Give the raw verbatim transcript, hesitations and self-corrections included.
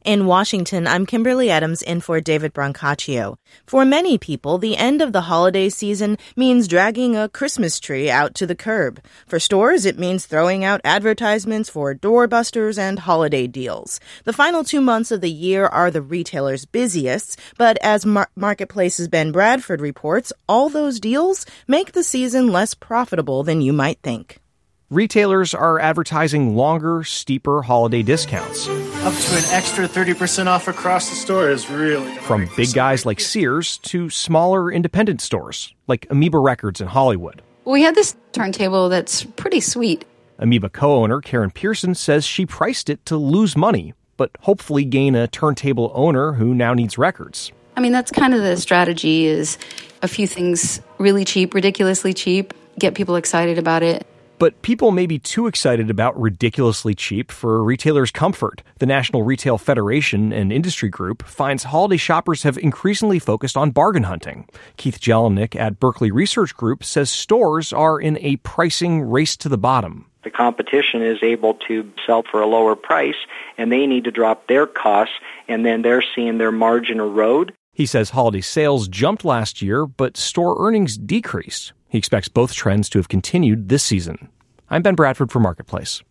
In Washington, I'm Kimberly Adams in for David Brancaccio. For many people, the end of the holiday season means dragging a Christmas tree out to the curb. For stores, it means throwing out advertisements for doorbusters and holiday deals. The final two months of the year are the retailers' busiest, but as Mar- Marketplace's Ben Bradford reports, all those deals make the season less profitable than you might think. Retailers are advertising longer, steeper holiday discounts. Up to an extra thirty percent off across the store is really... From big guys like Sears to smaller independent stores like Amoeba Records in Hollywood. We had this turntable that's pretty sweet. Amoeba co-owner Karen Pearson says she priced it to lose money, but hopefully gain a turntable owner who now needs records. I mean, that's kind of the strategy, is a few things really cheap, ridiculously cheap, get people excited about it. But people may be too excited about ridiculously cheap for retailers' comfort. The National Retail Federation and Industry Group finds holiday shoppers have increasingly focused on bargain hunting. Keith Jelinek at Berkeley Research Group says stores are in a pricing race to the bottom. The competition is able to sell for a lower price, and they need to drop their costs, and then they're seeing their margin erode. He says holiday sales jumped last year, but store earnings decreased. He expects both trends to have continued this season. I'm Ben Bradford for Marketplace.